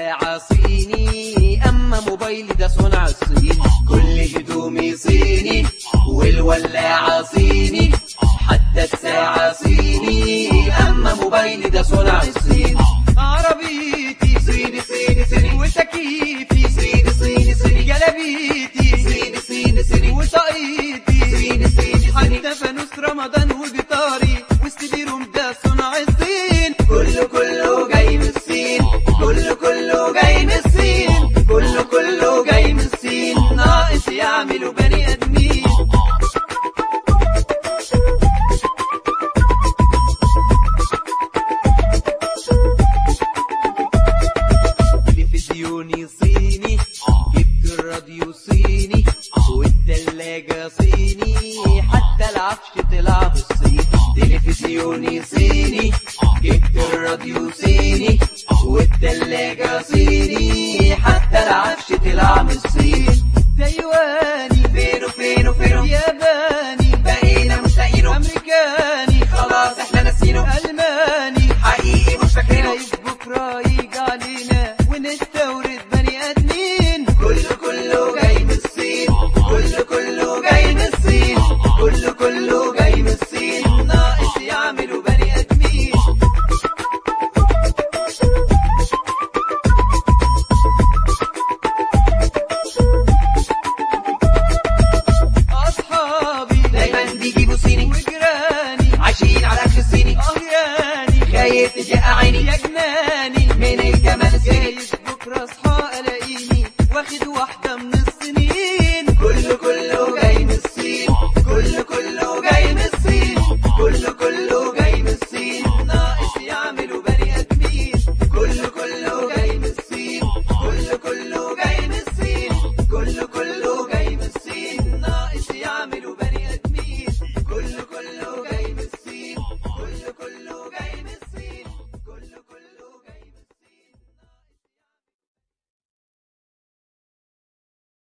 والولاعة صيني، أما موبايلي ده صنع الصين. كل هدومي صيني والولاعة صيني، حتى الساعة صيني، أما موبايلي ده صنع الصين. عربيتي صيني صيني صيني، وتكييفي صيني صيني صيني، جلابيتي صيني صيني صيني، وطاقيتي صيني صيني صيني، حتى فانوس رمضان وجيتاري والسيديروم ده صنع الصين. كله جاي من الصين، كله جاي من الصين، كله جاي من الصين، ناقص يعملوا بني ادمين. تلفزيوني صيني، جبت الراديو صيني، والتلاجة صيني، حتى العفش طلع بالصين. تلفزيوني صيني، جبت الراديو صيني، والتلاجة صيني، حتى العفش طلع من الصين. تايواني فينه ياباني، بقينا مش لاقينه. امريكاني خلاص احنا ناسينه. الماني حقيقي مش فاكرينه. عايز بكره يجي علينا ونستورد بني ادمين. كله جاي من الصين، كله جاي من الصين، كله جاي من الصين، ناقص يعملوا بني ادمين. اصحابي دايما بيجيبوا صيني، وجيراني عايشين على اكل الصيني. يعني خايف تجي عيني يا جناني من الجمال الصيني. بكره اصحى الاقيني واخد واحده من